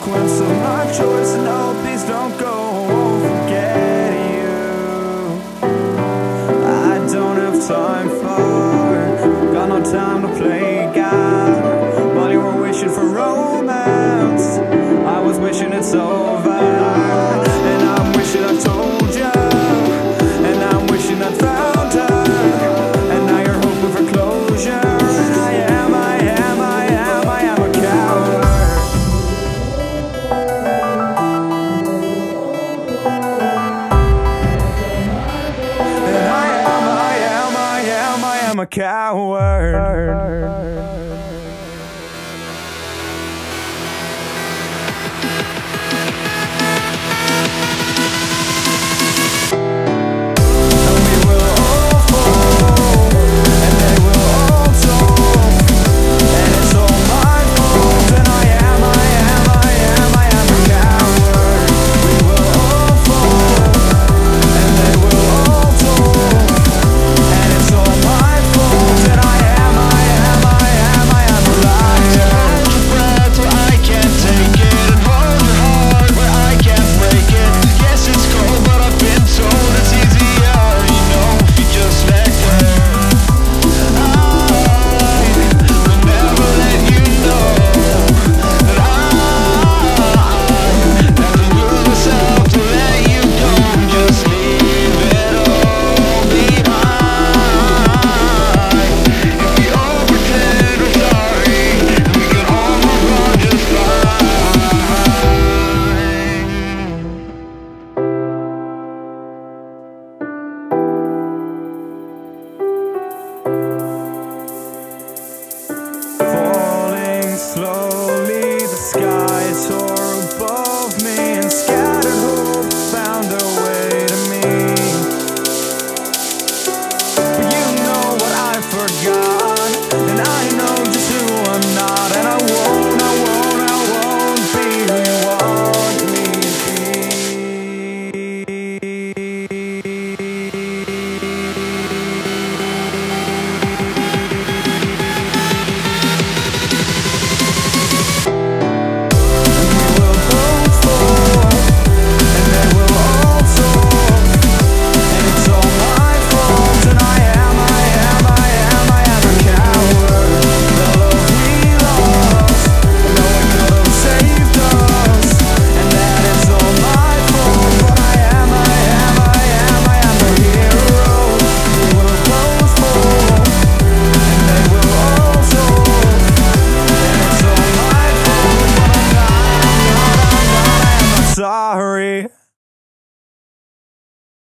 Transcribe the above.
consequence of my choice. No, please don't go, I won't forget you. I don't have time for, got no time to play God. While you were wishing for romance, I was wishing it's over. And I'm wishing I told you, and I'm wishing I found her. And now you're hoping for closure. And I am a coward. And I am a coward. Slowly the sky tore above me, and scattered hope found their way to me. But you know what I forgot, and I know just who I'm not. And I won't be who you want me sorry.